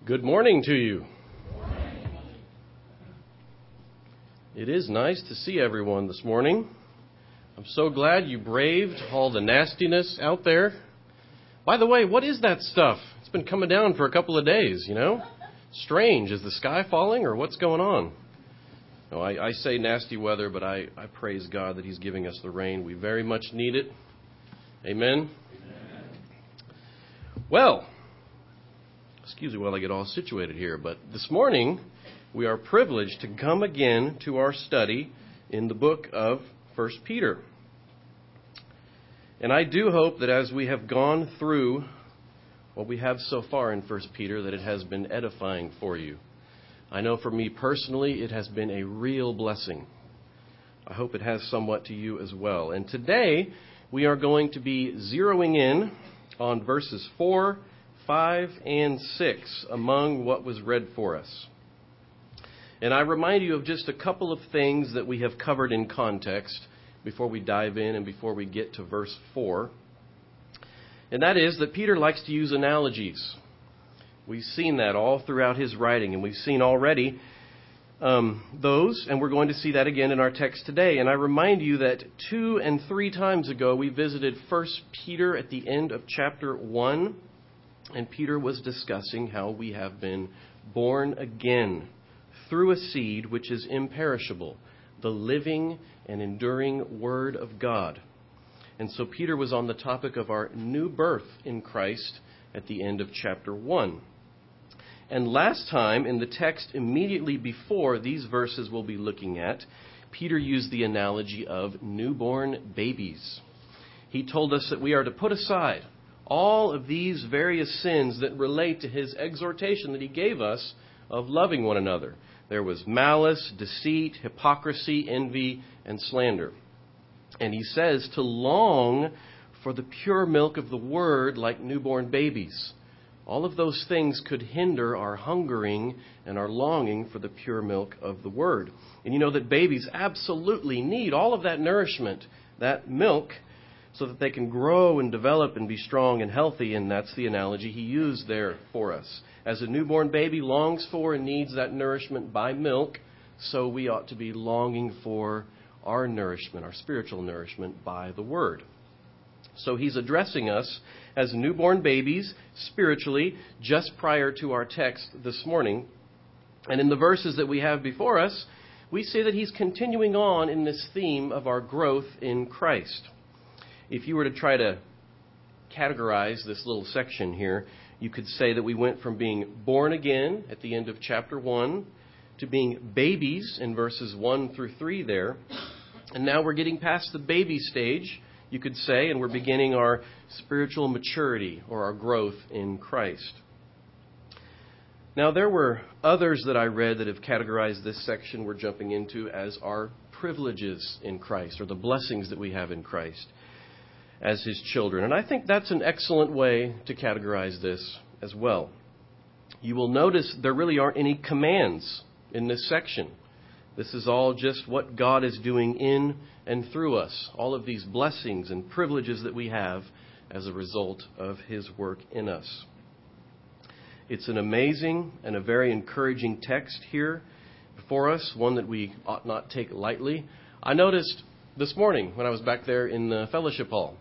Good morning to you. It is nice to see everyone this morning. I'm so glad you braved all the nastiness out there. By the way, what is that stuff? It's been coming down for a couple of days, Strange. Is the sky falling or what's going on? No, I say nasty weather, but I praise God that He's giving us the rain. We very much need it. Amen. Well, excuse me while I get all situated here, but this morning we are privileged to come again to our study in the book of 1 Peter. And I do hope that as we have gone through what we have so far in 1 Peter, that it has been edifying for you. I know for me personally, it has been a real blessing. I hope it has somewhat to you as well. And today we are going to be zeroing in on verses 4, 5, and 6 among what was read for us. And I remind you of just a couple of things that we have covered in context before we dive in and before we get to verse 4. And that is that Peter likes to use analogies. We've seen that all throughout his writing, and we've seen already those, and we're going to see that again in our text today. And I remind you that 2 and 3 times ago we visited 1 Peter at the end of chapter 1, and Peter was discussing how we have been born again through a seed which is imperishable, the living and enduring Word of God. And so Peter was on the topic of our new birth in Christ at the end of chapter 1. And last time, in the text immediately before these verses we'll be looking at, Peter used the analogy of newborn babies. He told us that we are to put aside all of these various sins that relate to his exhortation that he gave us of loving one another. There was malice, deceit, hypocrisy, envy, and slander. And he says to long for the pure milk of the word like newborn babies. All of those things could hinder our hungering and our longing for the pure milk of the word. And you know that babies absolutely need all of that nourishment, that milk, so that they can grow and develop and be strong and healthy. And that's the analogy he used there for us. As a newborn baby longs for and needs that nourishment by milk, so we ought to be longing for our nourishment, our spiritual nourishment by the word. So he's addressing us as newborn babies spiritually just prior to our text this morning. And in the verses that we have before us, we see that he's continuing on in this theme of our growth in Christ. If you were to try to categorize this little section here, you could say that we went from being born again at the end of chapter 1 to being babies in verses 1 through 3 there. And now we're getting past the baby stage, you could say, and we're beginning our spiritual maturity or our growth in Christ. Now, there were others that I read that have categorized this section we're jumping into as our privileges in Christ, or the blessings that we have in Christ as His children. And I think that's an excellent way to categorize this as well. You will notice there really aren't any commands in this section. This is all just what God is doing in and through us. All of these blessings and privileges that we have as a result of His work in us. It's an amazing and a very encouraging text here before us, one that we ought not take lightly. I noticed this morning when I was back there in the fellowship hall,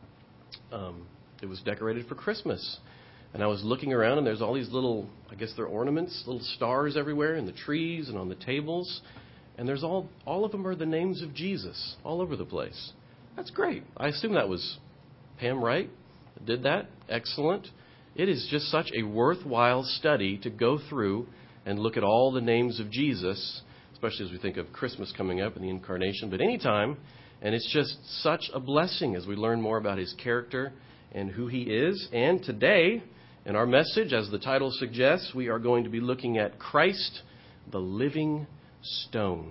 it was decorated for Christmas. And I was looking around, and there's all these little, I guess they're ornaments, little stars everywhere in the trees and on the tables. And there's all of them are the names of Jesus all over the place. That's great. I assume that was Pam Wright that did that. Excellent. It is just such a worthwhile study to go through and look at all the names of Jesus, especially as we think of Christmas coming up and the Incarnation, but anytime. And it's just such a blessing as we learn more about His character and who He is. And today, in our message, as the title suggests, we are going to be looking at Christ, the living stone.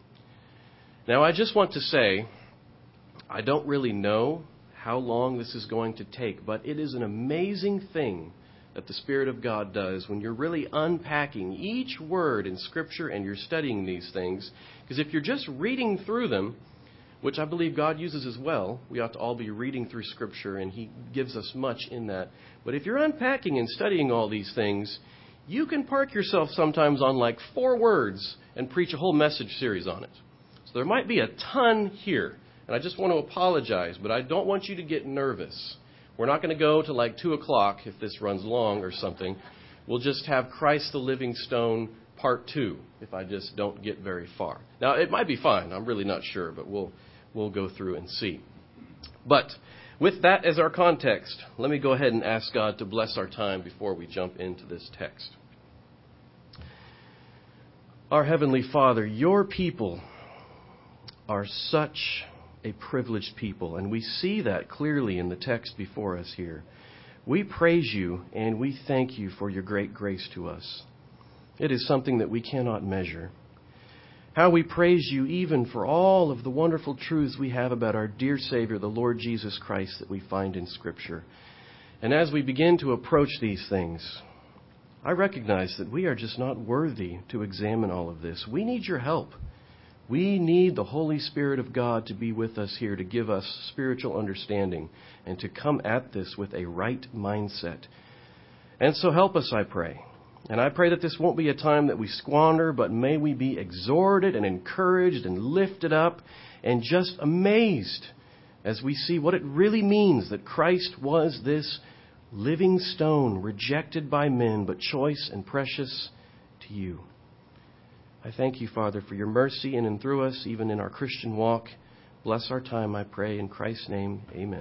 Now, I just want to say, I don't really know how long this is going to take, but it is an amazing thing that the Spirit of God does when you're really unpacking each word in Scripture and you're studying these things. Because if you're just reading through them, which I believe God uses as well. We ought to all be reading through Scripture, and He gives us much in that. But if you're unpacking and studying all these things, you can park yourself sometimes on like 4 words and preach a whole message series on it. So there might be a ton here. And I just want to apologize, but I don't want you to get nervous. We're not going to go to like 2 o'clock if this runs long or something. We'll just have Christ the Living Stone Part 2 if I just don't get very far. Now, it might be fine. I'm really not sure, but we'll go through and see. But with that as our context, let me go ahead and ask God to bless our time before we jump into this text. Our Heavenly Father, your people are such a privileged people, and we see that clearly in the text before us here. We praise you and we thank you for your great grace to us. It is something that we cannot measure. How we praise you even for all of the wonderful truths we have about our dear Savior, the Lord Jesus Christ, that we find in Scripture. And as we begin to approach these things, I recognize that we are just not worthy to examine all of this. We need your help. We need the Holy Spirit of God to be with us here, to give us spiritual understanding and to come at this with a right mindset. And so help us, I pray. And I pray that this won't be a time that we squander, but may we be exhorted and encouraged and lifted up and just amazed as we see what it really means that Christ was this living stone, rejected by men, but choice and precious to you. I thank you, Father, for your mercy in and through us, even in our Christian walk. Bless our time, I pray, in Christ's name. Amen.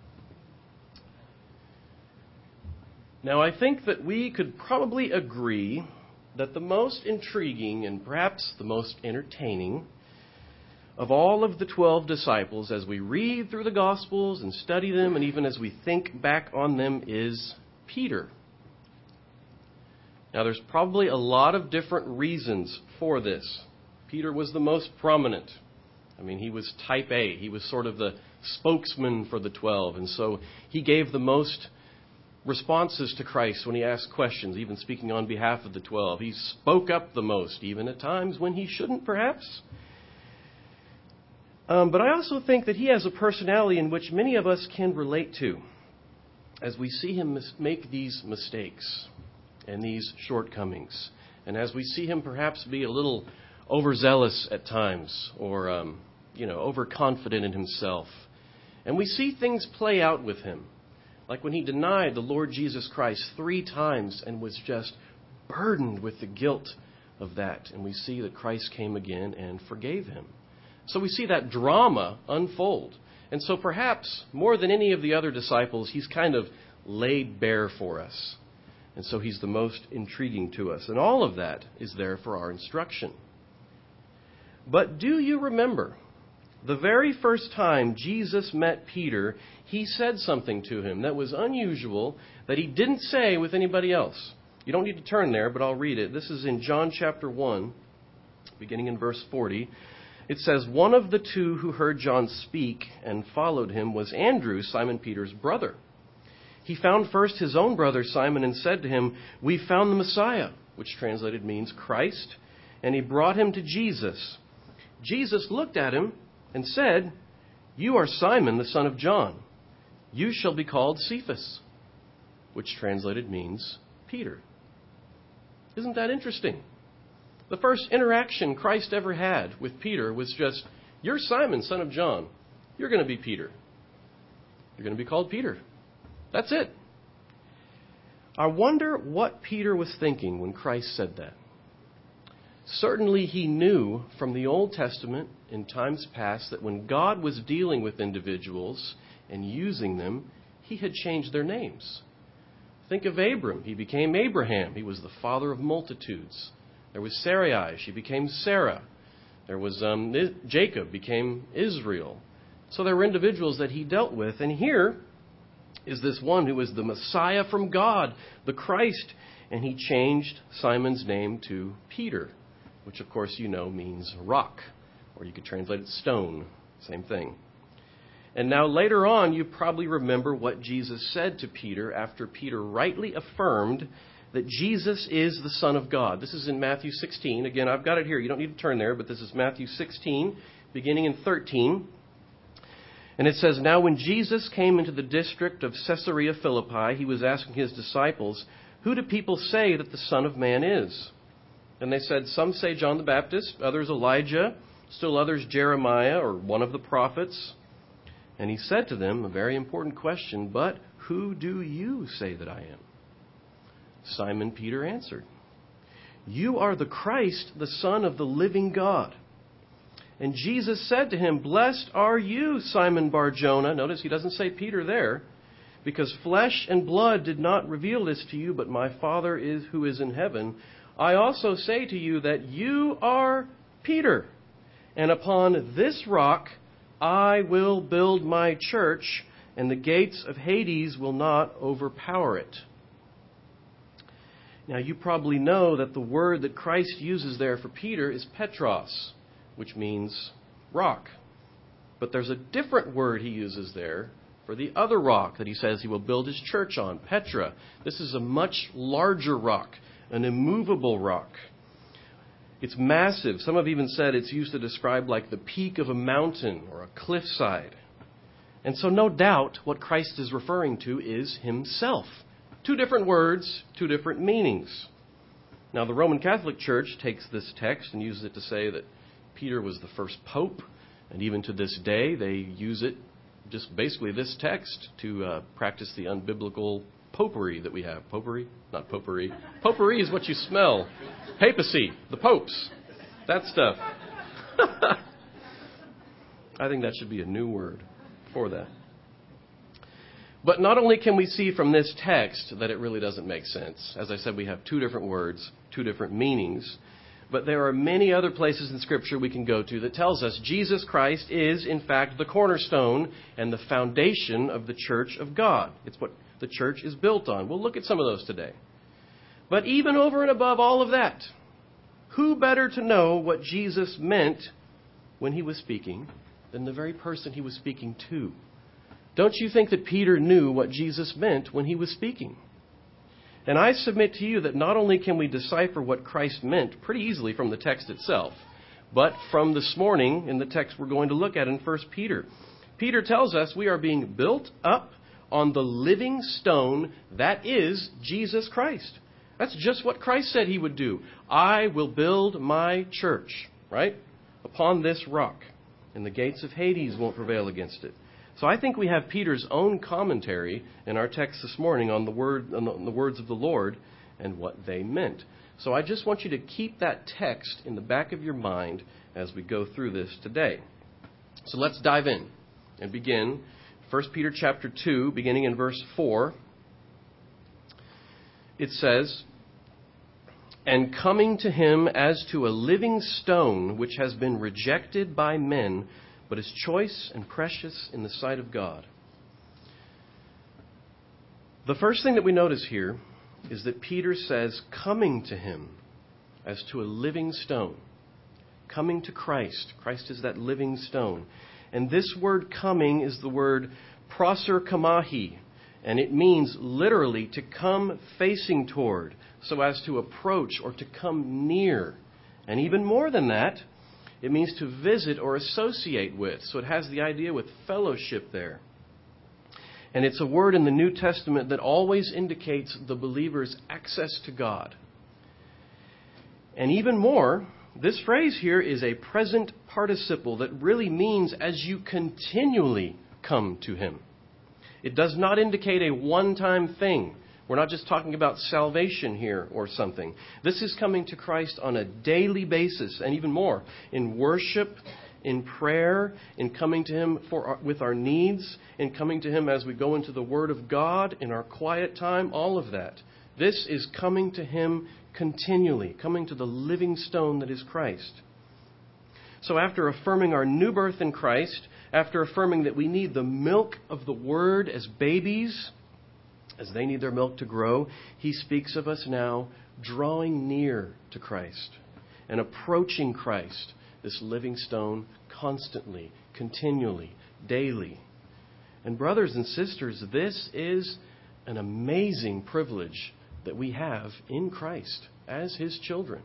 Now, I think that we could probably agree that the most intriguing and perhaps the most entertaining of all of the 12 disciples, as we read through the Gospels and study them, and even as we think back on them, is Peter. Now, there's probably a lot of different reasons for this. Peter was the most prominent. I mean, he was type A. He was sort of the spokesman for the 12. And so he gave the most responses to Christ when he asked questions, even speaking on behalf of the 12. He spoke up the most, even at times when he shouldn't, perhaps. But I also think that he has a personality in which many of us can relate to as we see him make these mistakes and these shortcomings. And as we see him perhaps be a little overzealous at times or, overconfident in himself. And we see things play out with him. Like when he denied the Lord Jesus Christ 3 times and was just burdened with the guilt of that. And we see that Christ came again and forgave him. So we see that drama unfold. And so perhaps more than any of the other disciples, he's kind of laid bare for us. And so he's the most intriguing to us. And all of that is there for our instruction. But do you remember the very first time Jesus met Peter, he said something to him that was unusual that he didn't say with anybody else. You don't need to turn there, but I'll read it. This is in John chapter 1, beginning in verse 40. It says, "One of the 2 who heard John speak and followed him was Andrew, Simon Peter's brother. He found first his own brother Simon and said to him, 'We've found the Messiah,' which translated means Christ, and he brought him to Jesus. Jesus looked at him and said, 'You are Simon, the son of John. You shall be called Cephas,' which translated means Peter." Isn't that interesting? The first interaction Christ ever had with Peter was just, "You're Simon, son of John. You're going to be Peter. You're going to be called Peter." That's it. I wonder what Peter was thinking when Christ said that. Certainly he knew from the Old Testament in times past that when God was dealing with individuals and using them, he had changed their names. Think of Abram. He became Abraham. He was the father of multitudes. There was Sarai. She became Sarah. There was Jacob became Israel. So there were individuals that he dealt with. And here is this one who is the Messiah from God, the Christ. And he changed Simon's name to Peter, which of course you know means rock. Or you could translate it stone. Same thing. And now later on, you probably remember what Jesus said to Peter after Peter rightly affirmed that Jesus is the Son of God. This is in Matthew 16. Again, I've got it here. You don't need to turn there, but this is Matthew 16, beginning in 13. And it says, "Now when Jesus came into the district of Caesarea Philippi, he was asking his disciples, "Who do people say that the Son of Man is?" And they said, "Some say John the Baptist, others Elijah, still others Jeremiah or one of the prophets." And he said to them a very important question, "But who do you say that I am?" Simon Peter answered, "You are the Christ, the Son of the living God." And Jesus said to him, "Blessed are you, Simon Bar-Jonah." Notice he doesn't say Peter there. "Because flesh and blood did not reveal this to you, but my Father who is in heaven. I also say to you that you are Peter, and upon this rock I will build my church, and the gates of Hades will not overpower it." Now, you probably know that the word that Christ uses there for Peter is Petros, which means rock. But there's a different word he uses there for the other rock that he says he will build his church on, Petra. This is a much larger rock, an immovable rock. It's massive. Some have even said it's used to describe like the peak of a mountain or a cliffside. And so no doubt what Christ is referring to is himself. Two different words, two different meanings. Now, the Roman Catholic Church takes this text and uses it to say that Peter was the first pope, and even to this day they use it, just basically this text, to practice the unbiblical popery that we have. Popery? Not potpourri. Potpourri is what you smell. Papacy, the popes, that stuff. I think that should be a new word for that. But not only can we see from this text that it really doesn't make sense. As I said, we have two different words, two different meanings. But there are many other places in Scripture we can go to that tells us Jesus Christ is, in fact, the cornerstone and the foundation of the church of God. It's what the church is built on. We'll look at some of those today. But even over and above all of that, who better to know what Jesus meant when he was speaking than the very person he was speaking to? Don't you think that Peter knew what Jesus meant when he was speaking? And I submit to you that not only can we decipher what Christ meant pretty easily from the text itself, but from this morning in the text we're going to look at in 1 Peter. Peter tells us we are being built up on the living stone that is Jesus Christ. That's just what Christ said he would do. I will build my church, right? Upon this rock, and the gates of Hades won't prevail against it. So I think we have Peter's own commentary in our text this morning on the words of the Lord and what they meant. So I just want you to keep that text in the back of your mind as we go through this today. So let's dive in and begin 1 Peter chapter 2, beginning in verse 4. It says, "And coming to him as to a living stone which has been rejected by men, but is choice and precious in the sight of God." The first thing that we notice here is that Peter says, coming to him as to a living stone. Coming to Christ. Christ is that living stone. And this word coming is the word proserkamahi, and it means literally to come facing toward, so as to approach or to come near. And even more than that, it means to visit or associate with. So it has the idea with fellowship there. And it's a word in the New Testament that always indicates the believer's access to God. And even more, this phrase here is a present participle that really means as you continually come to him. It does not indicate a one-time thing. We're not just talking about salvation here or something. This is coming to Christ on a daily basis, and even more, in worship, in prayer, in coming to him with our needs, in coming to him as we go into the Word of God, in our quiet time, all of that. This is coming to him continually, coming to the living stone that is Christ. So after affirming our new birth in Christ, after affirming that we need the milk of the Word as babies, as they need their milk to grow, he speaks of us now drawing near to Christ and approaching Christ, this living stone, constantly, continually, daily. And brothers and sisters, this is an amazing privilege that we have in Christ as his children.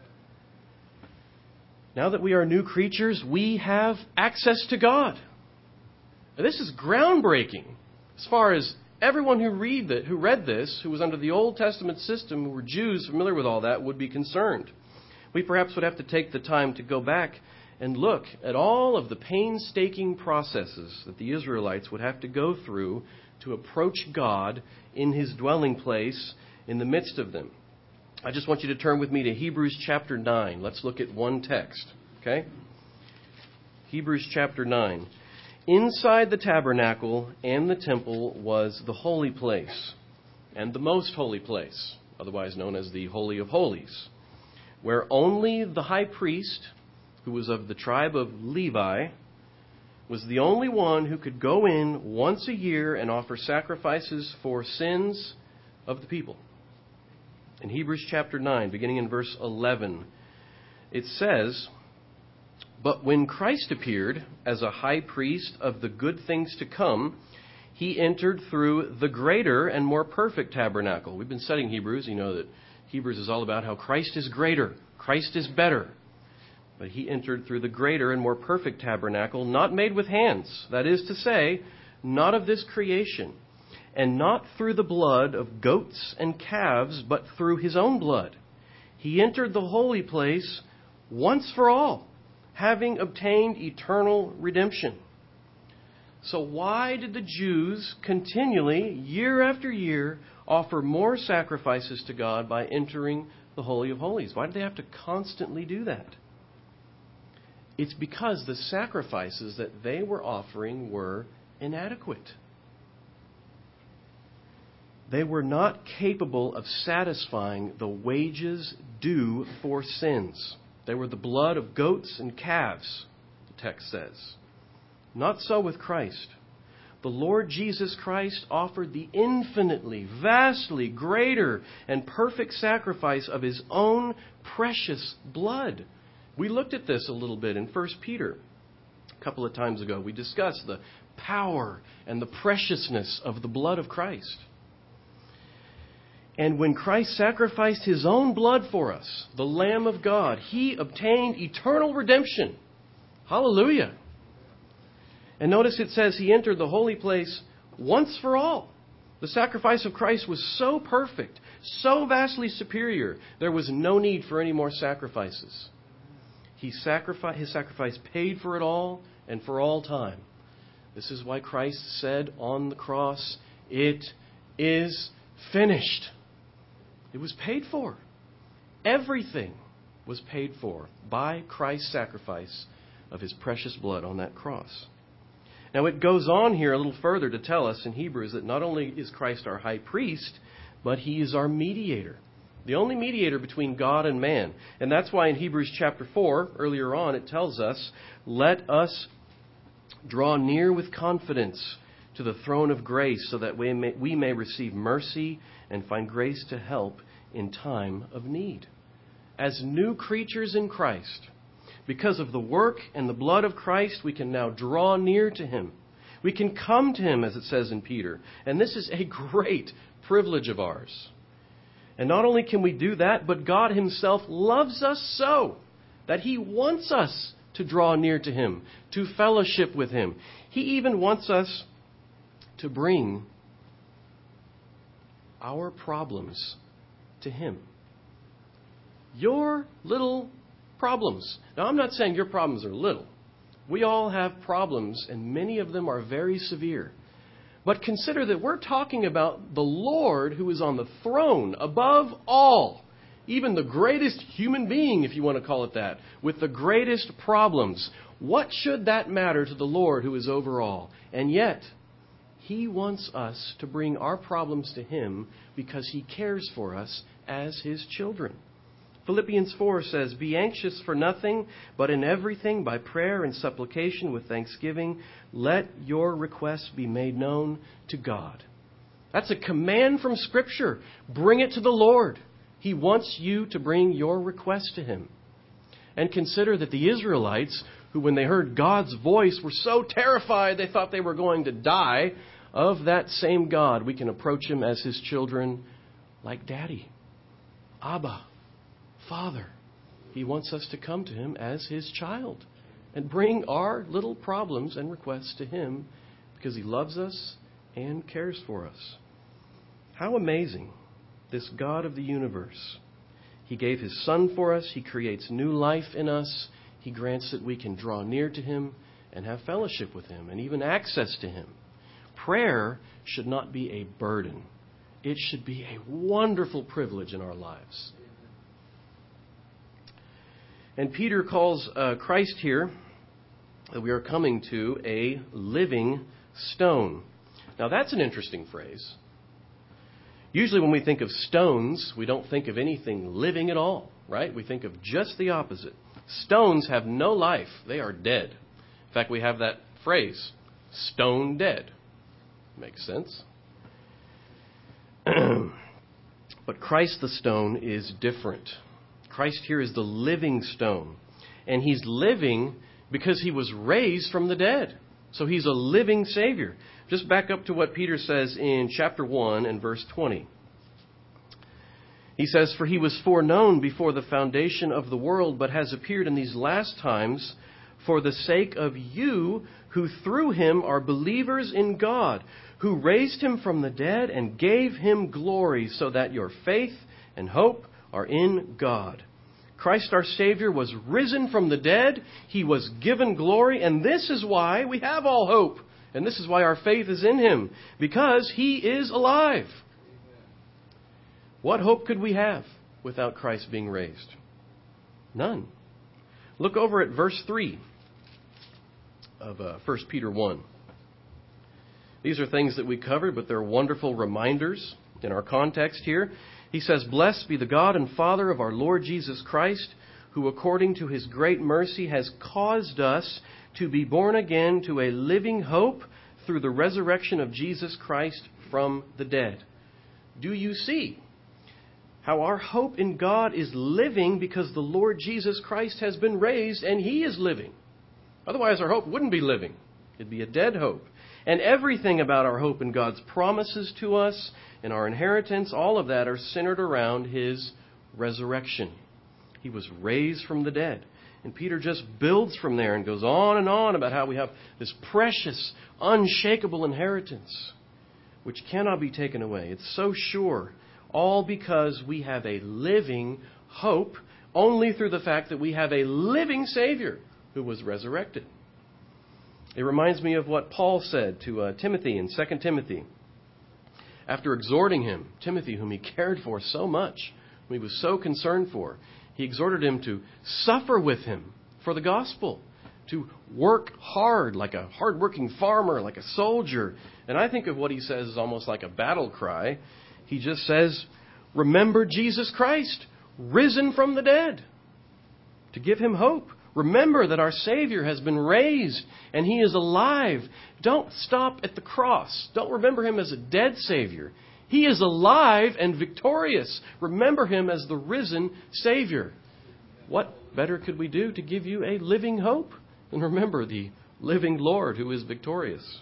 Now that we are new creatures, we have access to God. Now, this is groundbreaking as far as Everyone who read this, who was under the Old Testament system, who were Jews familiar with all that, would be concerned. We perhaps would have to take the time to go back and look at all of the painstaking processes that the Israelites would have to go through to approach God in His dwelling place in the midst of them. I just want you to turn with me to Hebrews chapter 9. Let's look at one text, okay? Hebrews chapter 9. Inside the tabernacle and the temple was the holy place and the most holy place, otherwise known as the Holy of Holies, where only the high priest, who was of the tribe of Levi, was the only one who could go in once a year and offer sacrifices for sins of the people. In Hebrews chapter 9, beginning in verse 11, it says, "But when Christ appeared as a high priest of the good things to come, He entered through the greater and more perfect tabernacle." We've been studying Hebrews. You know that Hebrews is all about how Christ is greater, Christ is better. But He entered through the greater and more perfect tabernacle, not made with hands, that is to say, not of this creation, and not through the blood of goats and calves, but through His own blood. He entered the holy place once for all, having obtained eternal redemption. So why did the Jews continually, year after year, offer more sacrifices to God by entering the Holy of Holies? Why did they have to constantly do that? It's because the sacrifices that they were offering were inadequate. They were not capable of satisfying the wages due for sins. They were the blood of goats and calves, the text says. Not so with Christ. The Lord Jesus Christ offered the infinitely, vastly greater and perfect sacrifice of His own precious blood. We looked at this a little bit in 1 Peter a couple of times ago. We discussed the power and the preciousness of the blood of Christ. And when Christ sacrificed His own blood for us, the Lamb of God, He obtained eternal redemption. Hallelujah. And notice it says He entered the holy place once for all. The sacrifice of Christ was so perfect, so vastly superior, there was no need for any more sacrifices. His sacrifice paid for it all and for all time. This is why Christ said on the cross, "It is finished." It was paid for. Everything was paid for by Christ's sacrifice of His precious blood on that cross. Now it goes on here a little further to tell us in Hebrews that not only is Christ our high priest, but He is our mediator. The only mediator between God and man. And that's why in Hebrews chapter 4, earlier on, it tells us, "Let us draw near with confidence to the throne of grace so that we may receive mercy and find grace to help in time of need." As new creatures in Christ, because of the work and the blood of Christ, we can now draw near to Him. We can come to Him, as it says in Peter. And this is a great privilege of ours. And not only can we do that, but God Himself loves us so that He wants us to draw near to Him, to fellowship with Him. He even wants us to bring our problems to Him. Your little problems. Now, I'm not saying your problems are little. We all have problems, and many of them are very severe. But consider that we're talking about the Lord who is on the throne above all, even the greatest human being, if you want to call it that, with the greatest problems. What should that matter to the Lord who is over all? And yet, He wants us to bring our problems to Him because He cares for us as His children. Philippians 4 says, "Be anxious for nothing, but in everything by prayer and supplication with thanksgiving, let your requests be made known to God." That's a command from Scripture. Bring it to the Lord. He wants you to bring your request to Him. And consider that the Israelites, who when they heard God's voice were so terrified they thought they were going to die, of that same God we can approach Him as His children like Daddy, Abba, Father. He wants us to come to Him as His child and bring our little problems and requests to Him because He loves us and cares for us. How amazing, this God of the universe. He gave His Son for us. He creates new life in us. He grants that we can draw near to Him and have fellowship with Him and even access to Him. Prayer should not be a burden. It should be a wonderful privilege in our lives. And Peter calls Christ here, that we are coming to, a living stone. Now that's an interesting phrase. Usually when we think of stones, we don't think of anything living at all, right? We think of just the opposite. Stones have no life. They are dead. In fact, we have that phrase, stone dead. Makes sense. But Christ the stone is different. Christ here is the living stone. And He's living because He was raised from the dead. So He's a living Savior. Just back up to what Peter says in chapter 1 and verse 20. He says, "For He was foreknown before the foundation of the world, but has appeared in these last times for the sake of you who through Him are believers in God, who raised Him from the dead and gave Him glory, so that your faith and hope are in God." Christ our Savior was risen from the dead. He was given glory, and this is why we have all hope. And this is why our faith is in Him, because He is alive. What hope could we have without Christ being raised? None. Look over at verse 3 of 1 Peter 1. These are things that we covered, but they're wonderful reminders in our context here. He says, "Blessed be the God and Father of our Lord Jesus Christ, who according to His great mercy has caused us to be born again to a living hope through the resurrection of Jesus Christ from the dead." Do you see how our hope in God is living because the Lord Jesus Christ has been raised and He is living? Otherwise, our hope wouldn't be living. It'd be a dead hope. And everything about our hope in God's promises to us and our inheritance, all of that are centered around His resurrection. He was raised from the dead. And Peter just builds from there and goes on about how we have this precious, unshakable inheritance, which cannot be taken away. It's so sure, all because we have a living hope only through the fact that we have a living Savior who was resurrected. It reminds me of what Paul said to Timothy in 2 Timothy. After exhorting him, Timothy, whom he cared for so much, whom he was so concerned for, he exhorted him to suffer with him for the gospel, to work hard like a hard-working farmer, like a soldier. And I think of what he says as almost like a battle cry. He just says, remember Jesus Christ, risen from the dead, to give Him hope. Remember that our Savior has been raised and He is alive. Don't stop at the cross. Don't remember Him as a dead Savior. He is alive and victorious. Remember Him as the risen Savior. What better could we do to give you a living hope than remember the living Lord who is victorious?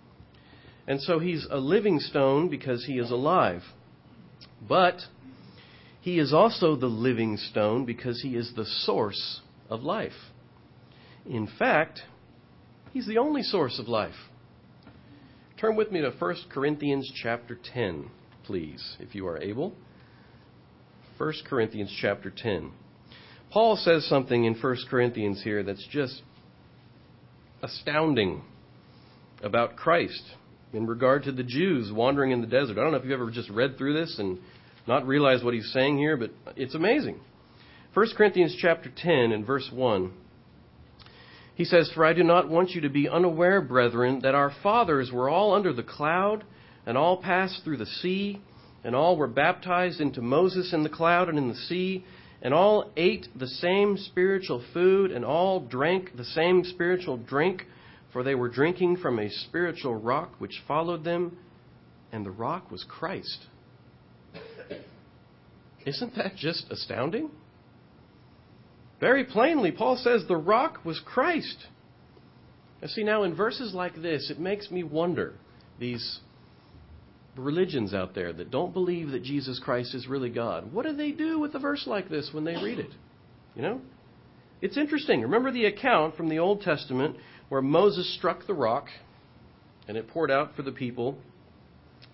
And so He's a living stone because He is alive. But He is also the living stone because He is the source of life. In fact, He's the only source of life. Turn with me to 1 Corinthians chapter 10, please, if you are able. 1 Corinthians chapter 10. Paul says something in 1 Corinthians here that's just astounding about Christ in regard to the Jews wandering in the desert. I don't know if you've ever just read through this and not realized what he's saying here, but it's amazing. 1 Corinthians chapter 10 and verse 1. He says, "For I do not want you to be unaware, brethren, that our fathers were all under the cloud, and all passed through the sea, and all were baptized into Moses in the cloud and in the sea, and all ate the same spiritual food, and all drank the same spiritual drink, for they were drinking from a spiritual rock which followed them, and the rock was Christ." Isn't that just astounding? Very plainly, Paul says the rock was Christ. And see, now in verses like this, it makes me wonder, these religions out there that don't believe that Jesus Christ is really God, what do they do with a verse like this when they read it? You know? It's interesting. Remember the account from the Old Testament where Moses struck the rock and it poured out for the people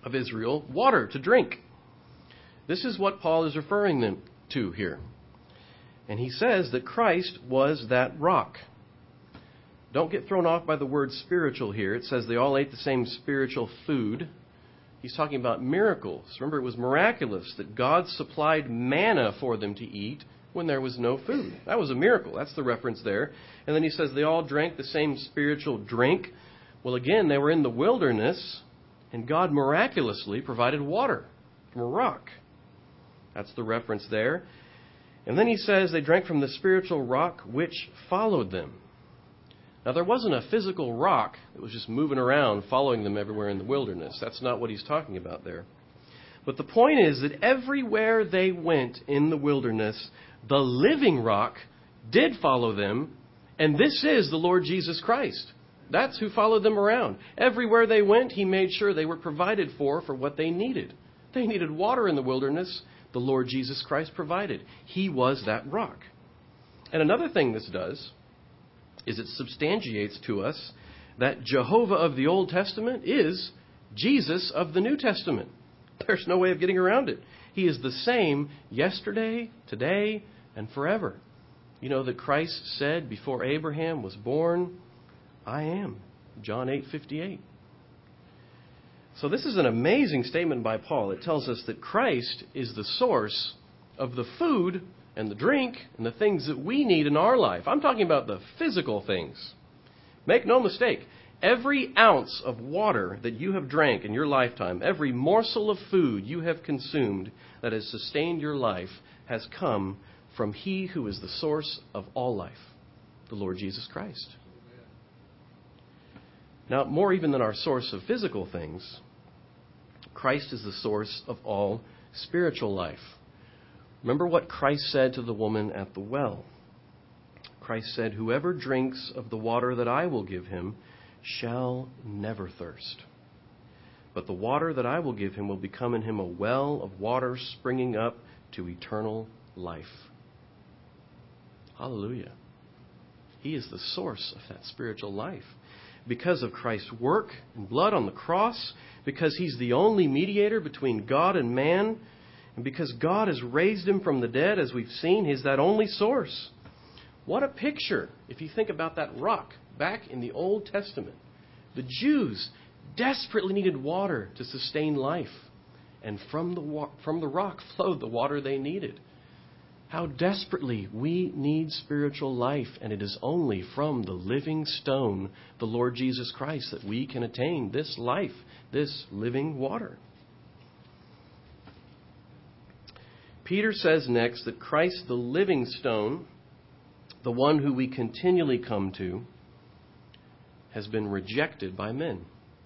of Israel water to drink. This is what Paul is referring them to here. And he says that Christ was that rock. Don't get thrown off by the word spiritual here. It says they all ate the same spiritual food. He's talking about miracles. Remember, it was miraculous that God supplied manna for them to eat when there was no food. That was a miracle. That's the reference there. And then he says they all drank the same spiritual drink. Well, again, they were in the wilderness, and God miraculously provided water from a rock. That's the reference there. And then he says they drank from the spiritual rock which followed them. Now, there wasn't a physical rock that was just moving around, following them everywhere in the wilderness. That's not what he's talking about there. But the point is that everywhere they went in the wilderness, the living rock did follow them, and this is the Lord Jesus Christ. That's who followed them around. Everywhere they went, he made sure they were provided for what they needed. They needed water in the wilderness. The Lord Jesus Christ provided. He was that rock. And another thing this does is it substantiates to us that Jehovah of the Old Testament is Jesus of the New Testament. There's no way of getting around it. He is the same yesterday, today, and forever. You know that Christ said before Abraham was born, I am. John 8:58. So this is an amazing statement by Paul. It tells us that Christ is the source of the food and the drink and the things that we need in our life. I'm talking about the physical things. Make no mistake, every ounce of water that you have drank in your lifetime, every morsel of food you have consumed that has sustained your life has come from He who is the source of all life, the Lord Jesus Christ. Now, more even than our source of physical things, Christ is the source of all spiritual life. Remember what Christ said to the woman at the well. Christ said, whoever drinks of the water that I will give him shall never thirst. But the water that I will give him will become in him a well of water springing up to eternal life. Hallelujah. He is the source of that spiritual life. Because of Christ's work and blood on the cross, because He's the only mediator between God and man, and because God has raised Him from the dead, as we've seen, He's that only source. What a picture, if you think about that rock back in the Old Testament. The Jews desperately needed water to sustain life, and from the rock flowed the water they needed. How desperately we need spiritual life, and it is only from the living stone, the Lord Jesus Christ, that we can attain this life, this living water. Peter says next that Christ, the living stone, the one who we continually come to, has been rejected by men.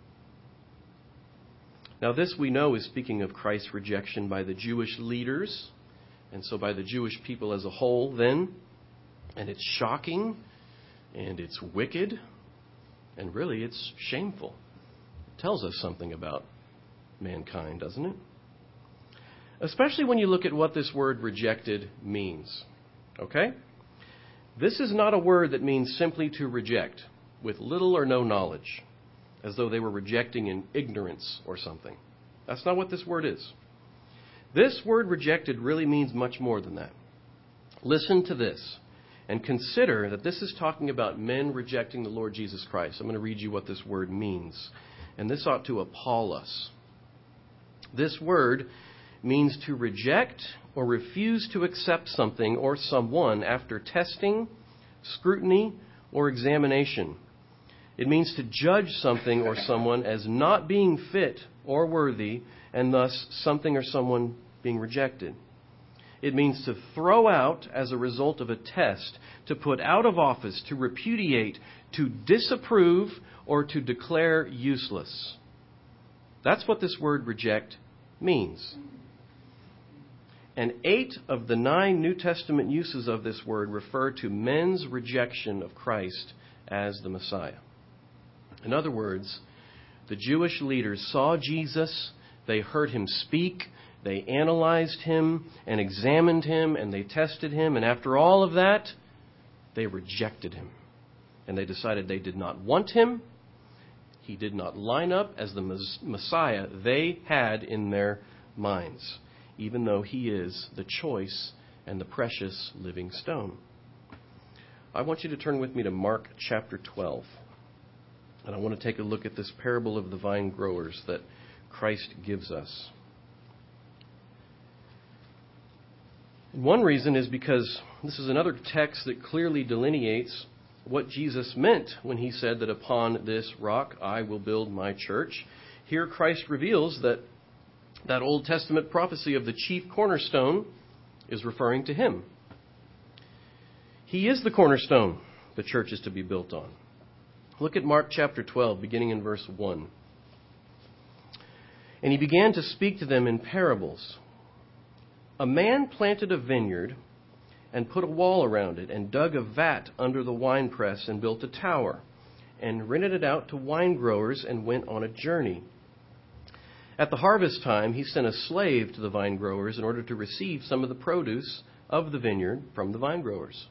Now this we know is speaking of Christ's rejection by the Jewish leaders, and so by the Jewish people as a whole then. And it's shocking, and it's wicked, and really it's shameful. It tells us something about mankind, doesn't it? Especially when you look at what this word rejected means. Okay? This is not a word that means simply to reject with little or no knowledge, as though they were rejecting in ignorance or something. That's not what this word is. This word rejected really means much more than that. Listen to this and consider that this is talking about men rejecting the Lord Jesus Christ. I'm going to read you what this word means. And this ought to appall us. This word means to reject or refuse to accept something or someone after testing, scrutiny, or examination. It means to judge something or someone as not being fit or worthy, and thus something or someone being rejected. It means to throw out as a result of a test, to put out of office, to repudiate, to disapprove, or to declare useless. That's what this word reject means. And 8 of the 9 New Testament uses of this word refer to men's rejection of Christ as the Messiah. In other words, the Jewish leaders saw Jesus, they heard Him speak, they analyzed Him and examined Him, and they tested Him, and after all of that, they rejected Him. And they decided they did not want Him. He did not line up as the Messiah they had in their minds, even though he is the choice and the precious living stone. I want you to turn with me to Mark chapter 12. And I want to take a look at this parable of the vine growers that Christ gives us. And one reason is because this is another text that clearly delineates what Jesus meant when he said that upon this rock I will build my church. Here Christ reveals that Old Testament prophecy of the chief cornerstone is referring to him. He is the cornerstone the church is to be built on. Look at Mark chapter 12, beginning in verse 1. And he began to speak to them in parables. A man planted a vineyard and put a wall around it and dug a vat under the winepress and built a tower and rented it out to wine growers and went on a journey. At the harvest time, he sent a slave to the vine growers in order to receive some of the produce of the vineyard from the vine growers.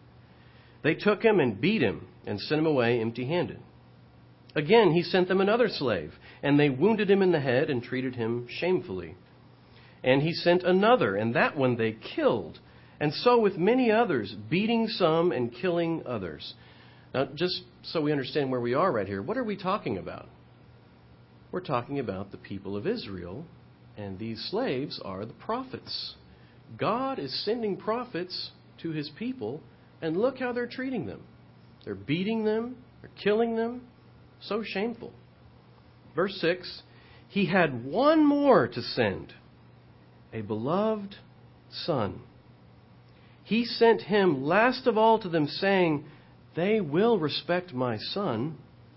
They took him and beat him and sent him away empty-handed. Again, he sent them another slave, and they wounded him in the head and treated him shamefully. And he sent another, and that one they killed. And so with many others, beating some and killing others. Now, just so we understand where we are right here, what are we talking about? We're talking about the people of Israel, and these slaves are the prophets. God is sending prophets to his people, and look how they're treating them. They're beating them, they're killing them. So shameful. Verse 6, he had one more to send, a beloved son. He sent him last of all to them, saying, they will respect my son.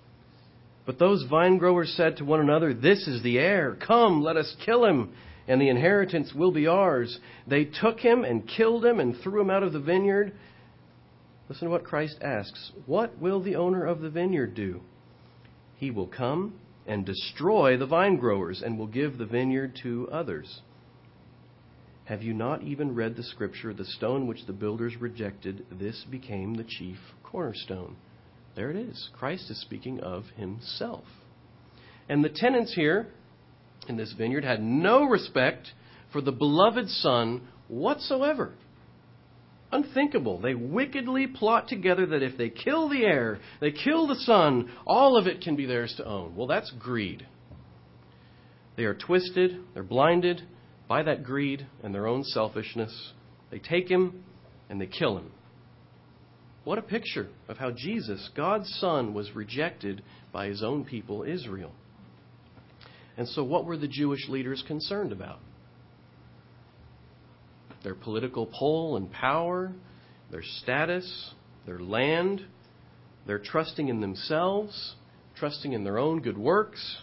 But those vine growers said to one another, this is the heir. Come, let us kill him, and the inheritance will be ours. They took him and killed him and threw him out of the vineyard. Listen to what Christ asks. What will the owner of the vineyard do? He will come and destroy the vine growers and will give the vineyard to others. Have you not even read the scripture, the stone which the builders rejected, this became the chief cornerstone? There it is. Christ is speaking of himself. And the tenants here in this vineyard had no respect for the beloved son whatsoever. Unthinkable. They wickedly plot together that if they kill the heir, they kill the son, all of it can be theirs to own. Well, that's greed. They are twisted, they're blinded by that greed and their own selfishness. They take him and they kill him. What a picture of how Jesus, God's Son, was rejected by his own people, Israel. And so what were the Jewish leaders concerned about? Their political pull and power, their status, their land, their trusting in themselves, trusting in their own good works.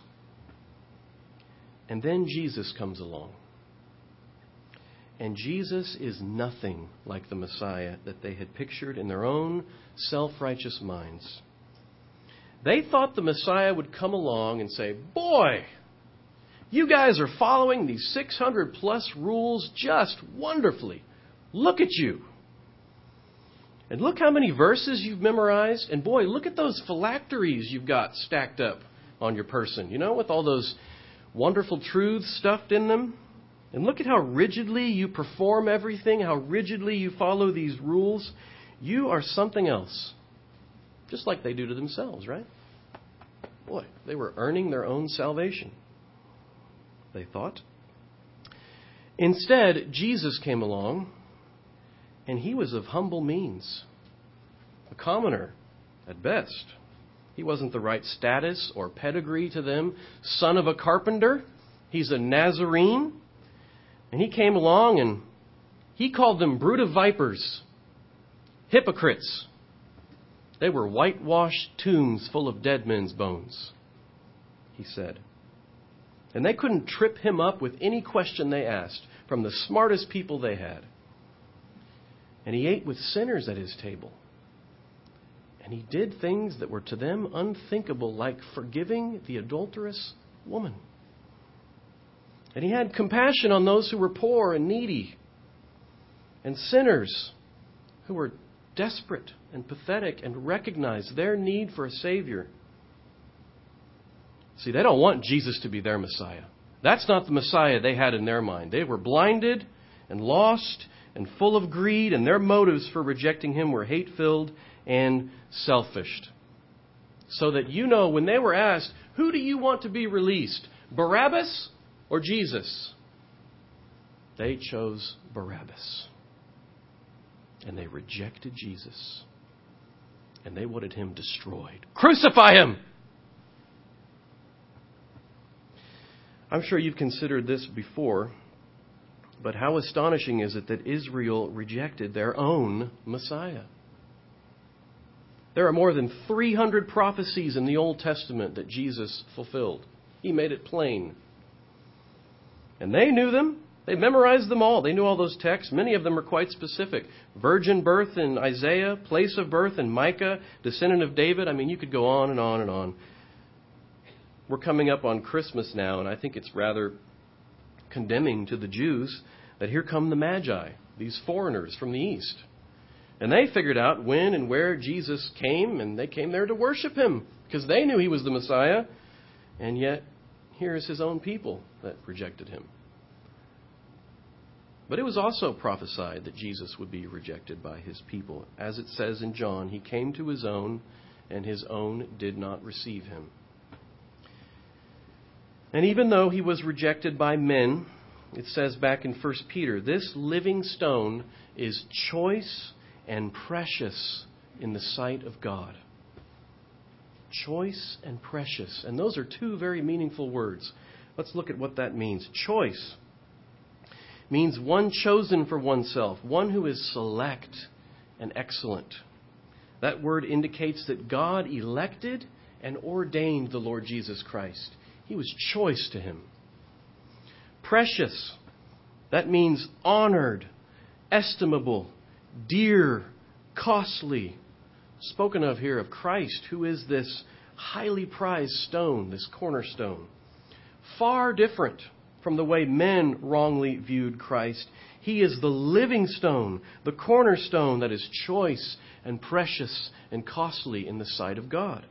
And then Jesus comes along. And Jesus is nothing like the Messiah that they had pictured in their own self-righteous minds. They thought the Messiah would come along and say, boy, you guys are following these 600 plus rules just wonderfully. Look at you. And look how many verses you've memorized. And boy, look at those phylacteries you've got stacked up on your person, with all those wonderful truths stuffed in them. And look at how rigidly you perform everything, how rigidly you follow these rules. You are something else. Just like they do to themselves, right? Boy, they were earning their own salvation, they thought. Instead, Jesus came along, and he was of humble means, a commoner at best. He wasn't the right status or pedigree to them. Son of a carpenter. He's a Nazarene. And he came along and he called them brood of vipers, hypocrites. They were whitewashed tombs full of dead men's bones, he said. And they couldn't trip him up with any question they asked from the smartest people they had. And he ate with sinners at his table. And he did things that were to them unthinkable, like forgiving the adulterous woman. And he had compassion on those who were poor and needy and sinners who were desperate and pathetic and recognized their need for a Savior. See, they don't want Jesus to be their Messiah. That's not the Messiah they had in their mind. They were blinded and lost and full of greed, and their motives for rejecting him were hate-filled and selfish. So that when they were asked, who do you want to be released, Barabbas or Jesus? They chose Barabbas. And they rejected Jesus. And they wanted him destroyed. Crucify him! I'm sure you've considered this before, but how astonishing is it that Israel rejected their own Messiah? There are more than 300 prophecies in the Old Testament that Jesus fulfilled. He made it plain. And they knew them. They memorized them all. They knew all those texts. Many of them are quite specific. Virgin birth in Isaiah, place of birth in Micah, descendant of David. I mean, you could go on and on and on. We're coming up on Christmas now, and I think it's rather condemning to the Jews that here come the Magi, these foreigners from the East. And they figured out when and where Jesus came, and they came there to worship him because they knew he was the Messiah. And yet, here's his own people that rejected him. But it was also prophesied that Jesus would be rejected by his people. As it says in John, he came to his own, and his own did not receive him. And even though he was rejected by men, it says back in 1 Peter, this living stone is choice and precious in the sight of God. Choice and precious. And those are two very meaningful words. Let's look at what that means. Choice means one chosen for oneself, one who is select and excellent. That word indicates that God elected and ordained the Lord Jesus Christ. He was choice to him. Precious, that means honored, estimable, dear, costly. Spoken of here of Christ, who is this highly prized stone, this cornerstone. Far different from the way men wrongly viewed Christ. He is the living stone, the cornerstone that is choice and precious and costly in the sight of God.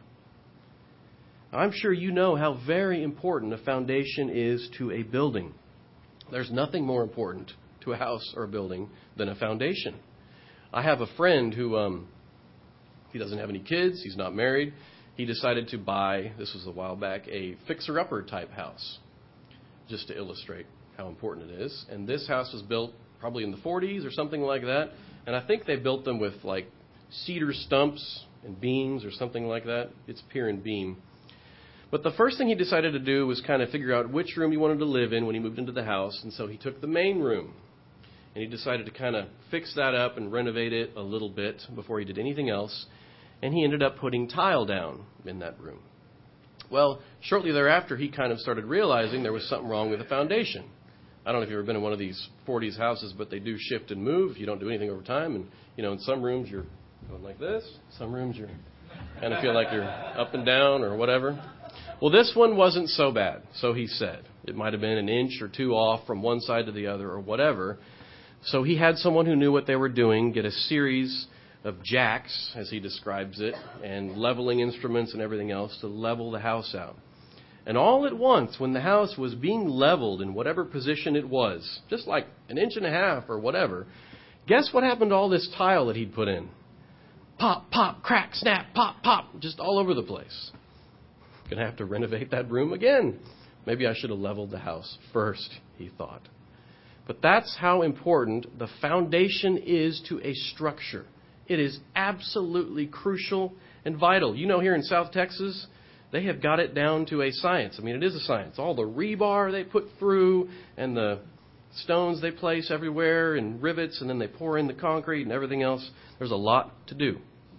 I'm sure you know how very important a foundation is to a building. There's nothing more important to a house or a building than a foundation. I have a friend who, he doesn't have any kids, he's not married. He decided to buy, this was a while back, a fixer-upper type house, just to illustrate how important it is. And this house was built probably in the 40s or something like that. And I think they built them with like cedar stumps and beams or something like that. It's pier and beam. But the first thing he decided to do was kind of figure out which room he wanted to live in when he moved into the house. And so he took the main room. And he decided to kind of fix that up and renovate it a little bit before he did anything else. And he ended up putting tile down in that room. Well, shortly thereafter, he kind of started realizing there was something wrong with the foundation. I don't know if you've ever been in one of these 40s houses, but they do shift and move. You don't do anything over time. And, in some rooms you're going like this. Some rooms you kind of feel like you're up and down or whatever. Well, this one wasn't so bad, so he said. It might have been an inch or two off from one side to the other or whatever. So he had someone who knew what they were doing get a series of jacks, as he describes it, and leveling instruments and everything else to level the house out. And all at once, when the house was being leveled in whatever position it was, just like an inch and a half or whatever, guess what happened to all this tile that he'd put in? Pop, pop, crack, snap, pop, pop, just all over the place. Going to have to renovate that room again. Maybe I should have leveled the house first, he thought. But that's how important the foundation is to a structure. It is absolutely crucial and vital. Here in South Texas, they have got it down to a science. I mean, it is a science. All the rebar they put through and the stones they place everywhere and rivets, and then they pour in the concrete and everything else. There's a lot to do.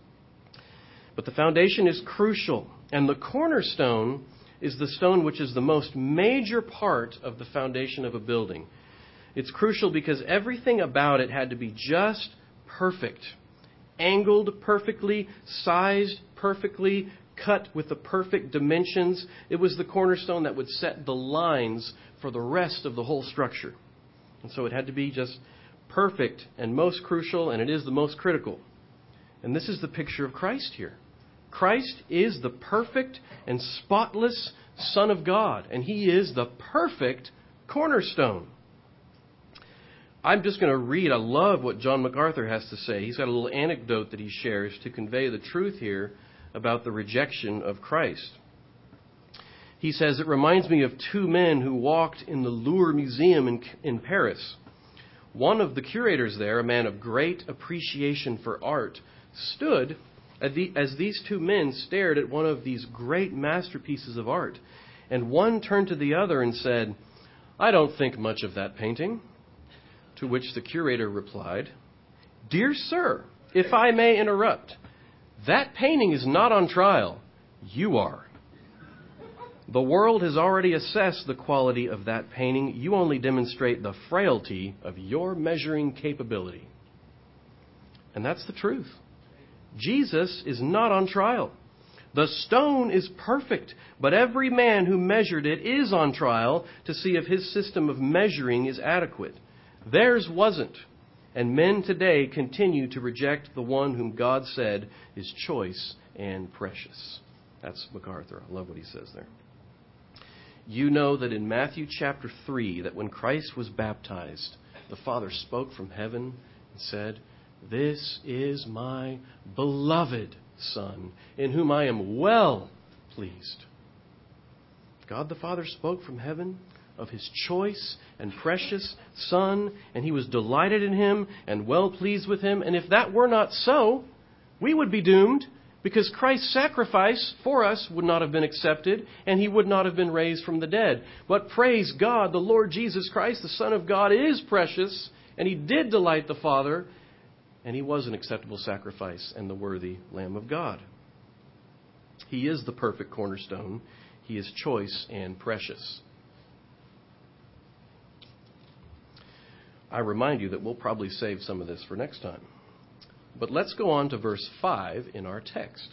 But the foundation is crucial. And the cornerstone is the stone which is the most major part of the foundation of a building. It's crucial because everything about it had to be just perfect. Angled perfectly, sized perfectly, cut with the perfect dimensions. It was the cornerstone that would set the lines for the rest of the whole structure. And so it had to be just perfect and most crucial, and it is the most critical. And this is the picture of Christ here. Christ is the perfect and spotless Son of God, and He is the perfect cornerstone. I'm just going to read. I love what John MacArthur has to say. He's got a little anecdote that he shares to convey the truth here about the rejection of Christ. He says, it reminds me of two men who walked in the Louvre Museum in Paris. One of the curators there, a man of great appreciation for art, stood as these two men stared at one of these great masterpieces of art. And one turned to the other and said, "I don't think much of that painting." To which the curator replied, "Dear sir, if I may interrupt, that painting is not on trial. You are. The world has already assessed the quality of that painting. You only demonstrate the frailty of your measuring capability." And that's the truth. Jesus is not on trial. The stone is perfect, but every man who measured it is on trial to see if his system of measuring is adequate. Theirs wasn't. And men today continue to reject the one whom God said is choice and precious. That's MacArthur. I love what he says there. You know that in Matthew chapter 3, that when Christ was baptized, the Father spoke from heaven and said, "This is my beloved Son, in whom I am well pleased." God the Father spoke from heaven of His choice and precious Son, and He was delighted in Him and well pleased with Him. And if that were not so, we would be doomed, because Christ's sacrifice for us would not have been accepted, and He would not have been raised from the dead. But praise God, the Lord Jesus Christ, the Son of God, is precious, and He did delight the Father, and He was an acceptable sacrifice and the worthy Lamb of God. He is the perfect cornerstone. He is choice and precious. I remind you that we'll probably save some of this for next time. But let's go on to verse 5 in our text.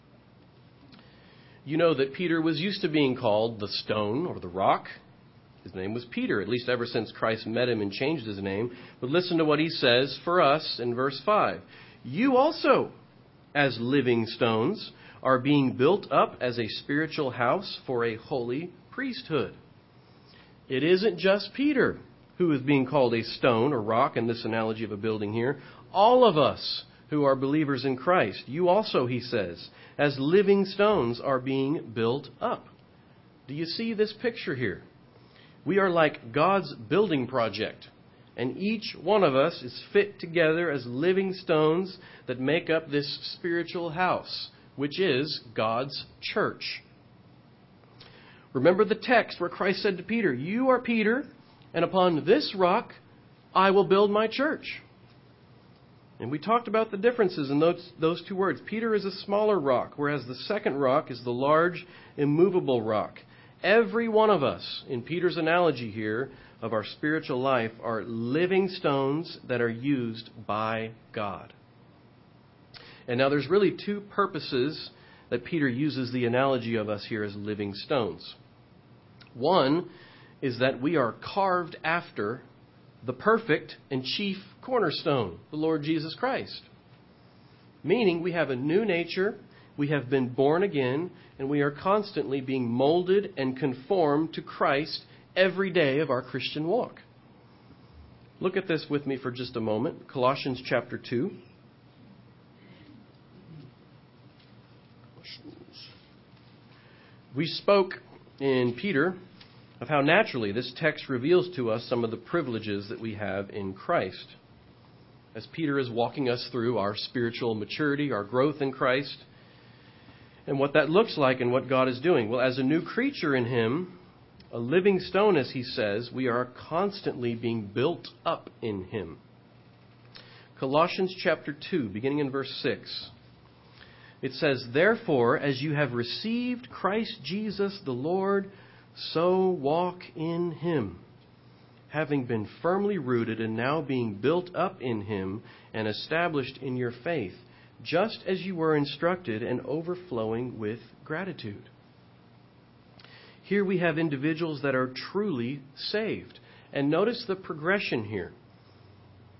You know that Peter was used to being called the stone or the rock. His name was Peter, at least ever since Christ met him and changed his name. But listen to what he says for us in verse 5. You also, as living stones, are being built up as a spiritual house for a holy priesthood. It isn't just Peter who is being called a stone or rock in this analogy of a building here. All of us who are believers in Christ, you also, he says, as living stones are being built up. Do you see this picture here? We are like God's building project, and each one of us is fit together as living stones that make up this spiritual house, which is God's church. Remember the text where Christ said to Peter, "You are Peter, and upon this rock I will build my church." And we talked about the differences in those two words. Peter is a smaller rock, whereas the second rock is the large, immovable rock. Every one of us, in Peter's analogy here of our spiritual life, are living stones that are used by God. And now there's really two purposes that Peter uses the analogy of us here as living stones. One is that we are carved after the perfect and chief cornerstone, the Lord Jesus Christ. Meaning we have a new nature, we have been born again, and we are constantly being molded and conformed to Christ every day of our Christian walk. Look at this with me for just a moment. Colossians chapter 2. We spoke in Peter of how naturally this text reveals to us some of the privileges that we have in Christ. As Peter is walking us through our spiritual maturity, our growth in Christ, and what that looks like and what God is doing. Well, as a new creature in Him, a living stone, as he says, we are constantly being built up in Him. Colossians chapter 2, beginning in verse 6. It says, "Therefore, as you have received Christ Jesus the Lord, so walk in Him, having been firmly rooted and now being built up in Him and established in your faith, just as you were instructed and overflowing with gratitude." Here we have individuals that are truly saved. And notice the progression here.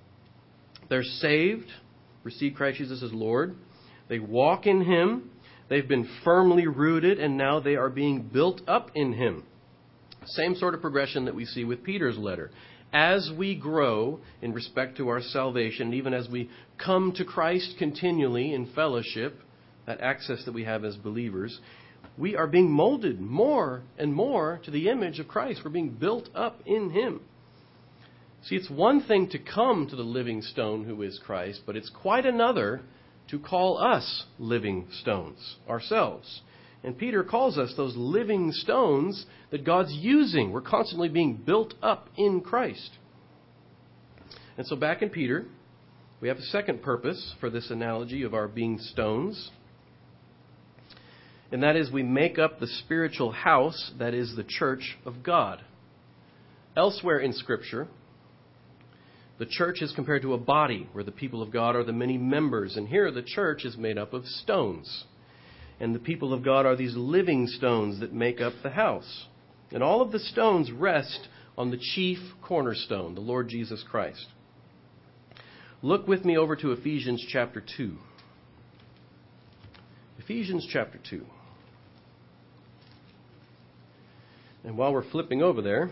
They're saved, receive Christ Jesus as Lord. They walk in Him. They've been firmly rooted, and now they are being built up in Him. Same sort of progression that we see with Peter's letter. As we grow in respect to our salvation, even as we come to Christ continually in fellowship, that access that we have as believers, we are being molded more and more to the image of Christ. We're being built up in Him. See, it's one thing to come to the living stone who is Christ, but it's quite another to call us living stones ourselves. And Peter calls us those living stones that God's using. We're constantly being built up in Christ. And so back in Peter, we have a second purpose for this analogy of our being stones. And that is we make up the spiritual house that is the church of God. Elsewhere in Scripture, the church is compared to a body where the people of God are the many members. And here the church is made up of stones. And the people of God are these living stones that make up the house. And all of the stones rest on the chief cornerstone, the Lord Jesus Christ. Look with me over to Ephesians chapter 2. Ephesians chapter 2. And while we're flipping over there,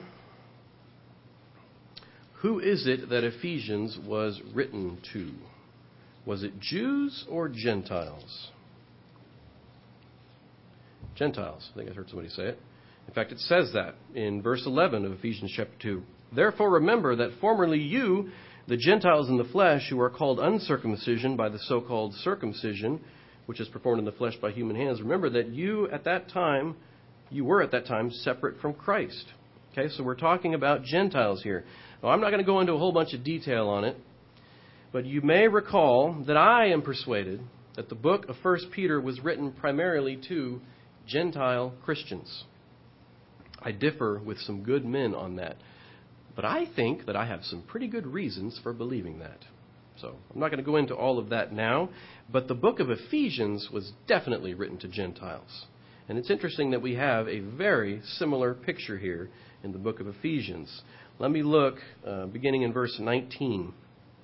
who is it that Ephesians was written to? Was it Jews or Gentiles? Gentiles. I think I heard somebody say it. In fact, it says that in verse 11 of Ephesians chapter 2. Therefore remember that formerly you, the Gentiles in the flesh, who are called uncircumcision by the so-called circumcision, which is performed in the flesh by human hands, remember that you were at that time separate from Christ. Okay, so we're talking about Gentiles here. Now, I'm not going to go into a whole bunch of detail on it, but you may recall that I am persuaded that the book of 1 Peter was written primarily to Gentile Christians. I differ with some good men on that, but I think that I have some pretty good reasons for believing that. So I'm not going to go into all of that now, but the book of Ephesians was definitely written to Gentiles. And it's interesting that we have a very similar picture here in the book of Ephesians. Let me look, beginning in verse 19.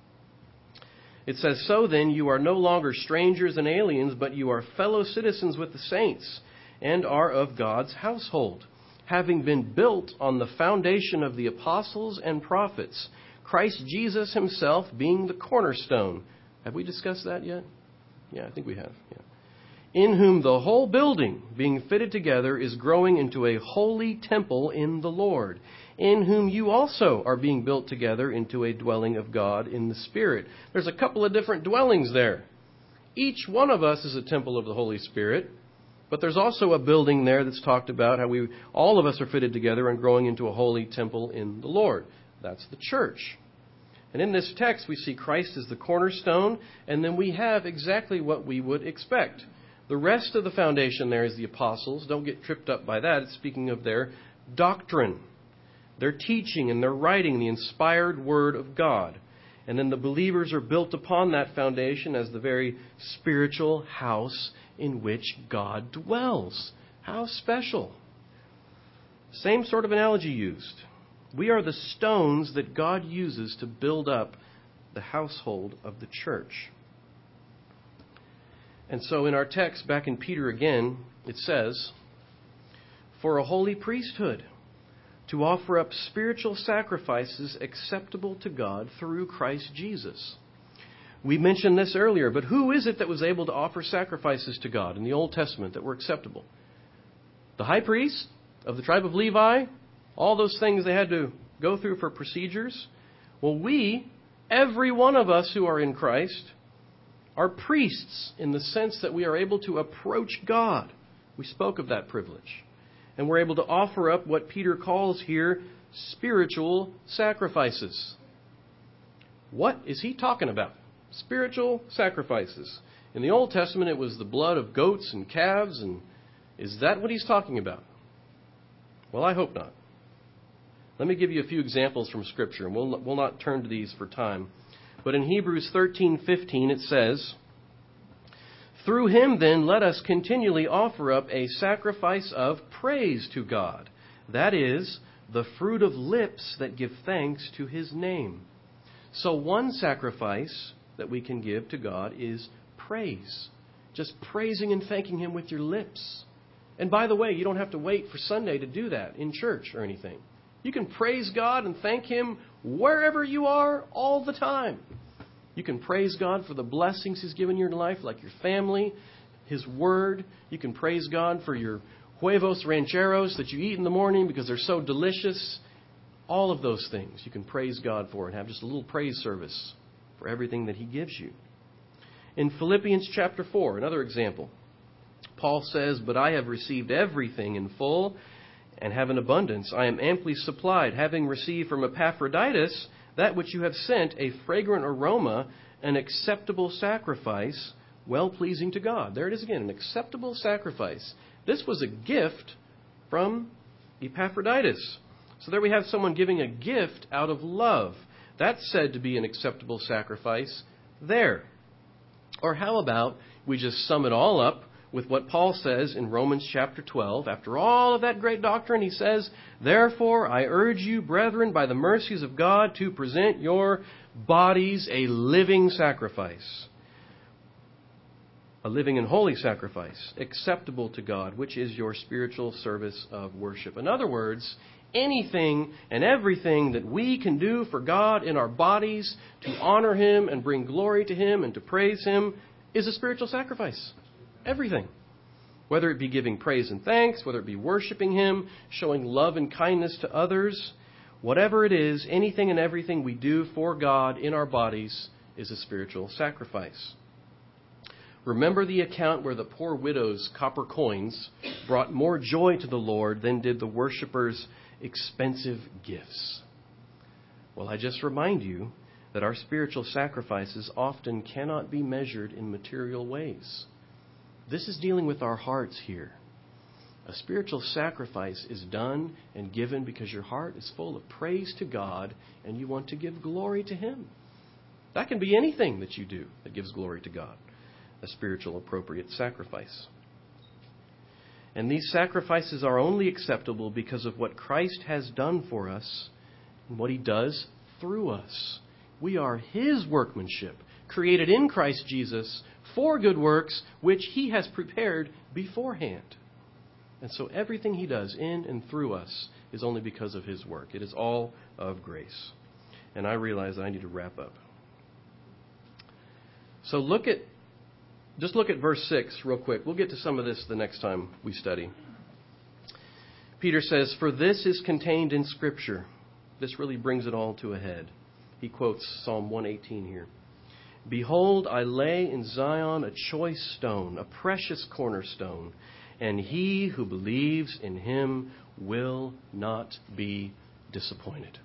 It says, So then you are no longer strangers and aliens, but you are fellow citizens with the saints, and are of God's household, having been built on the foundation of the apostles and prophets, Christ Jesus Himself being the cornerstone. Have we discussed that yet? Yeah, I think we have. Yeah. In whom the whole building, being fitted together, is growing into a holy temple in the Lord, in whom you also are being built together into a dwelling of God in the Spirit. There's a couple of different dwellings there. Each one of us is a temple of the Holy Spirit, but there's also a building there that's talked about how all of us are fitted together and growing into a holy temple in the Lord. That's the church. And in this text, we see Christ as the cornerstone, and then we have exactly what we would expect. The rest of the foundation there is the apostles. Don't get tripped up by that. It's speaking of their doctrine, their teaching, and their writing, the inspired word of God. And then the believers are built upon that foundation as the very spiritual house in which God dwells. How special. Same sort of analogy used. We are the stones that God uses to build up the household of the church. And so in our text, back in Peter again, it says, For a holy priesthood, to offer up spiritual sacrifices acceptable to God through Christ Jesus. We mentioned this earlier, but who is it that was able to offer sacrifices to God in the Old Testament that were acceptable? The high priest of the tribe of Levi, all those things they had to go through for procedures. Well, every one of us who are in Christ, are priests in the sense that we are able to approach God. We spoke of that privilege. And we're able to offer up what Peter calls here spiritual sacrifices. What is he talking about? Spiritual sacrifices. In the Old Testament, it was the blood of goats and calves. And is that what he's talking about? Well, I hope not. Let me give you a few examples from Scripture, and we'll not turn to these for time. But in Hebrews 13:15 it says, Through Him then let us continually offer up a sacrifice of praise to God. That is, the fruit of lips that give thanks to His name. So one sacrifice that we can give to God is praise. just praising and thanking Him with your lips. And by the way, you don't have to wait for Sunday to do that in church or anything. You can praise God and thank Him wherever you are all the time. You can praise God for the blessings He's given you in your life, like your family, His Word. You can praise God for your huevos rancheros that you eat in the morning because they're so delicious. All of those things you can praise God for and have just a little praise service for everything that He gives you. In Philippians chapter 4, another example, Paul says, "But I have received everything in full and have an abundance. I am amply supplied, having received from Epaphroditus that which you have sent, a fragrant aroma, an acceptable sacrifice, well-pleasing to God." There it is again, an acceptable sacrifice. This was a gift from Epaphroditus. So there we have someone giving a gift out of love. That's said to be an acceptable sacrifice there. Or how about we just sum it all up with what Paul says in Romans chapter 12. After all of that great doctrine, he says, "Therefore I urge you, brethren, by the mercies of God, to present your bodies a living sacrifice, a living and holy sacrifice, acceptable to God, which is your spiritual service of worship." In other words, anything and everything that we can do for God in our bodies to honor Him and bring glory to Him and to praise Him is a spiritual sacrifice. Everything. Whether it be giving praise and thanks, whether it be worshiping Him, showing love and kindness to others, whatever it is, anything and everything we do for God in our bodies is a spiritual sacrifice. Remember the account where the poor widow's copper coins brought more joy to the Lord than did the worshippers' expensive gifts. Well, I just remind you that our spiritual sacrifices often cannot be measured in material ways. This is dealing with our hearts here. A spiritual sacrifice is done and given because your heart is full of praise to God and you want to give glory to Him. That can be anything that you do that gives glory to God. A spiritual appropriate sacrifice. And these sacrifices are only acceptable because of what Christ has done for us and what He does through us. We are His workmanship, created in Christ Jesus for good works, which He has prepared beforehand. And so everything He does in and through us is only because of His work. It is all of grace. And I realize I need to wrap up. So just look at verse 6 real quick. We'll get to some of this the next time we study. Peter says, "For this is contained in Scripture." This really brings it all to a head. He quotes Psalm 118 here. "Behold, I lay in Zion a choice stone, a precious cornerstone, and he who believes in Him will not be disappointed."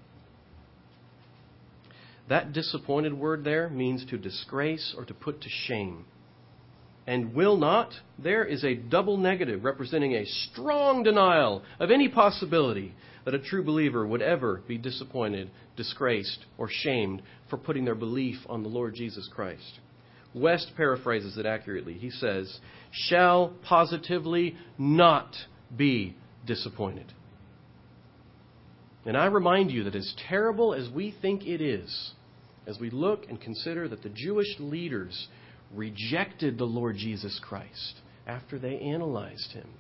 That disappointed word there means to disgrace or to put to shame. And will not, there is a double negative representing a strong denial of any possibility that a true believer would ever be disappointed, disgraced, or shamed for putting their belief on the Lord Jesus Christ. West paraphrases it accurately. He says, "shall positively not be disappointed." And I remind you that as terrible as we think it is, as we look and consider that the Jewish leaders rejected the Lord Jesus Christ after they analyzed Him,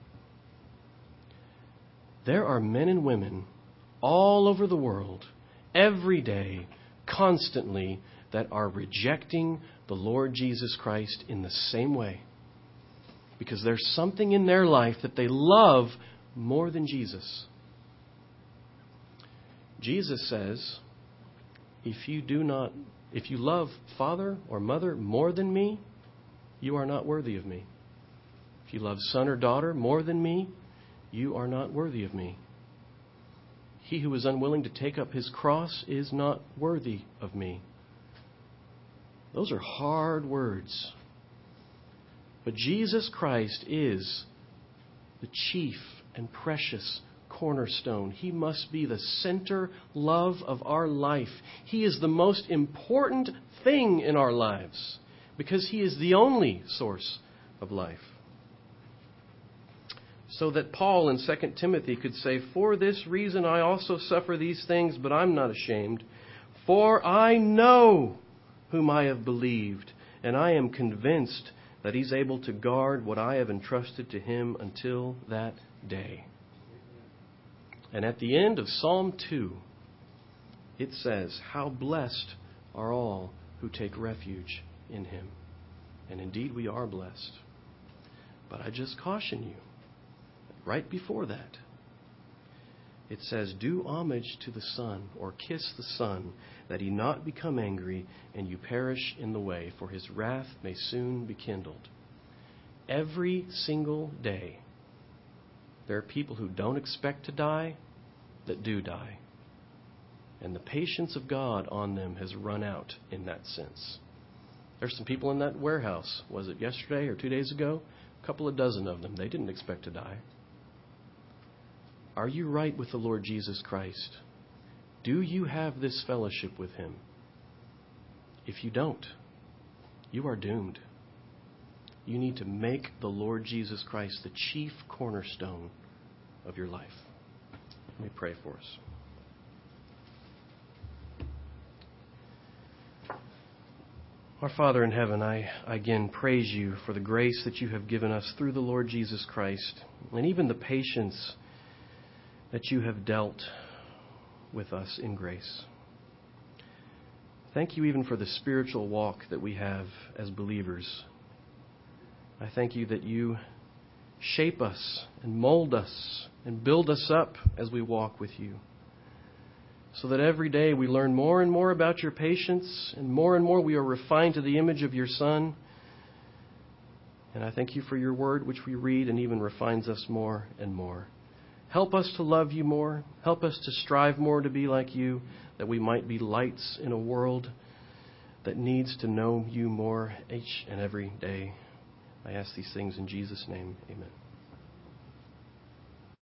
there are men and women all over the world, every day, constantly, that are rejecting the Lord Jesus Christ in the same way. Because there's something in their life that they love more than Jesus. Jesus says, if you love father or mother more than me, you are not worthy of me. If you love son or daughter more than me, you are not worthy of me. He who is unwilling to take up his cross is not worthy of me. Those are hard words. But Jesus Christ is the chief and precious cornerstone. He must be the center love of our life. He is the most important thing in our lives because He is the only source of life. So that Paul in 2 Timothy could say, "For this reason I also suffer these things, but I'm not ashamed. For I know whom I have believed, and I am convinced that He's able to guard what I have entrusted to Him until that day. And at the end of Psalm 2, it says, "How blessed are all who take refuge in Him." And indeed we are blessed. But I just caution you, right before that, it says, "Do homage to the Son," or kiss the Son, "that He not become angry and you perish in the way, for His wrath may soon be kindled." Every single day, there are people who don't expect to die that do die. And the patience of God on them has run out in that sense. There's some people in that warehouse, was it yesterday or 2 days ago? A couple of dozen of them. They didn't expect to die. Are you right with the Lord Jesus Christ? Do you have this fellowship with Him? If you don't, you are doomed. You need to make the Lord Jesus Christ the chief cornerstone of your life. Let me pray for us. Our Father in heaven, I again praise You for the grace that You have given us through the Lord Jesus Christ, and even the patience that You have dealt with us in grace. Thank You even for the spiritual walk that we have as believers. I thank You that You shape us and mold us and build us up as we walk with You, so that every day we learn more and more about Your patience, and more we are refined to the image of Your Son. And I thank You for Your word, which we read and even refines us more and more. Help us to love You more. Help us to strive more to be like You, that we might be lights in a world that needs to know You more each and every day. I ask these things in Jesus' name. Amen.